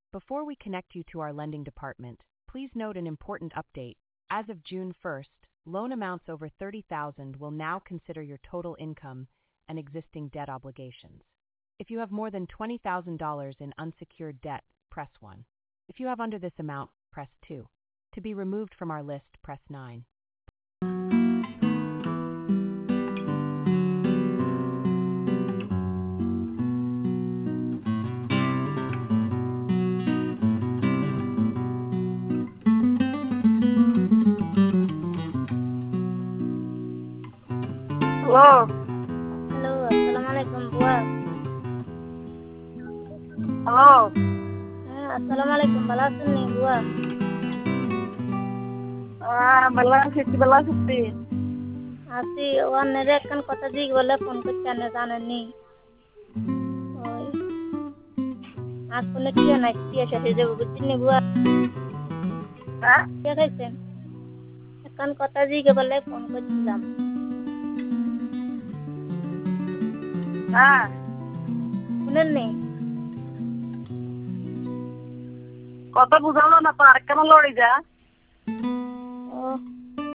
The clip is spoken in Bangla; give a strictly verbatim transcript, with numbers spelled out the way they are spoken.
Before we connect you to our lending department, please note an important update. As of June first, loan amounts over thirty thousand dollars will now consider your total income and existing debt obligations. If you have more than twenty thousand dollars in unsecured debt, press one. If you have under this amount, press two. To be removed from our list, press nine. Hello. Hello, Assalamualaikum buah. Hello. Eh, Assalamualaikum balasan nih buah. Ah, balas itu balas itu. Asi wan nere kan kota jig bolle phone করতে না জানেন নি ওই আজ কোনে কি না কি এসে যে বুঝছেন নি বুয়া হ্যাঁ কে খাইছেন এখন কতা জিগে বলে ফোন করছিলাম হ্যাঁ শুনেন নি কত বুঝালো না তো আর কেন লড়ি যা